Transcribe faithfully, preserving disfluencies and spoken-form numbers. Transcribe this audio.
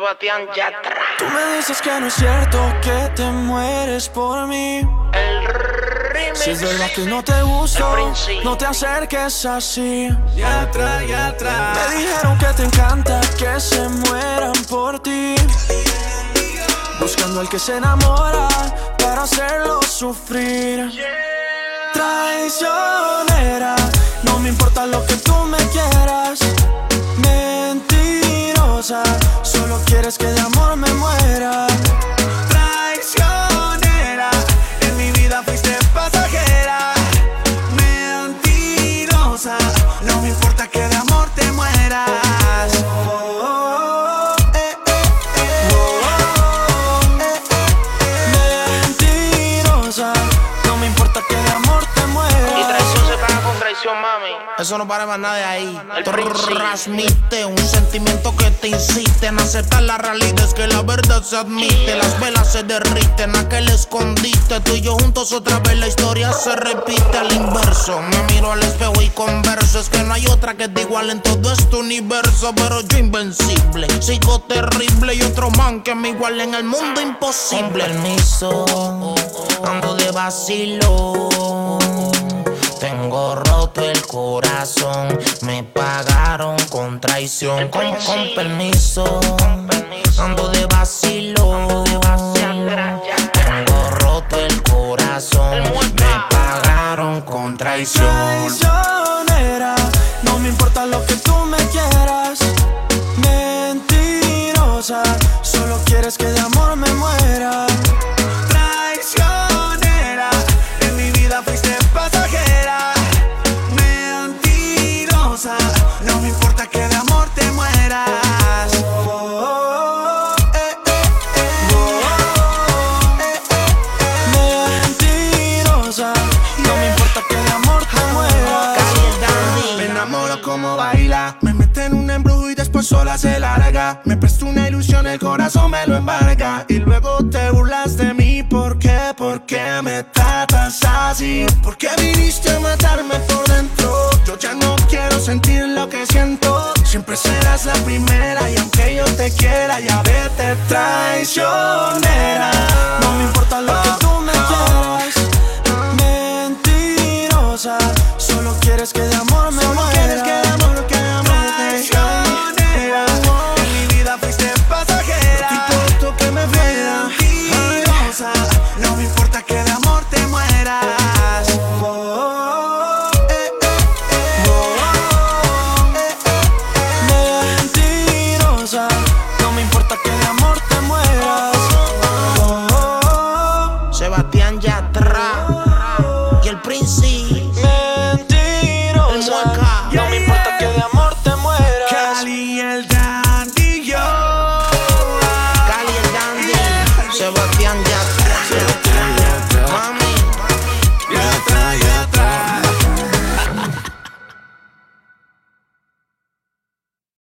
Sebastián Yatra. Tú me dices que no es cierto que te mueres por mí. El remix. Si es verdad que no te gusto, no te acerques así. Yatra, Yatra. Me dijeron que te encanta que se mueran por ti, buscando al que se enamora para hacerlo sufrir. Traicionera, no me importa lo que tú me quieras. Mentirosa, solo quieres que de amor me muera. Traicionera, en mi vida fuiste pasajera. Mentirosa, no me importa que de amor te mueras. Mami. Eso no para más nada de ahí. Transmite un sentimiento que te insiste en aceptar la realidad. Es que la verdad se admite. Las velas se derriten, aquel escondite. Tú y yo juntos otra vez, la historia se repite al inverso. Me miro al espejo y converso. Es que no hay otra que te igual en todo este universo. Pero yo invencible, sigo terrible. Y otro man que me iguale en el mundo imposible. Con permiso, ando de vacilo. Tengo roto el corazón, me pagaron con traición. Con, con permiso, ando de vacilo. Tengo roto el corazón, me pagaron con traición. Traicionera, no me importa lo que tú me quieras. Mentirosa, solo quieres que de amor me muera. Traicionera, en mi vida fuiste pasajera. No me importa que de amor te mueras. Oh, oh, eh, eh, eh. Oh, eh, eh, mentirosa, no me importa que de amor te mueras. Me enamoro como baila, me mete en un embrujo y después sola se larga. Me presta una ilusión, el corazón me lo embarga. Y luego te burlas de mí, ¿por qué? ¿Por qué me tratas así? ¿Por qué viniste a matarme por dentro? Yo ya no quiero sentir lo que siento. Siempre serás la primera y aunque yo te quiera, ya vete traicionera.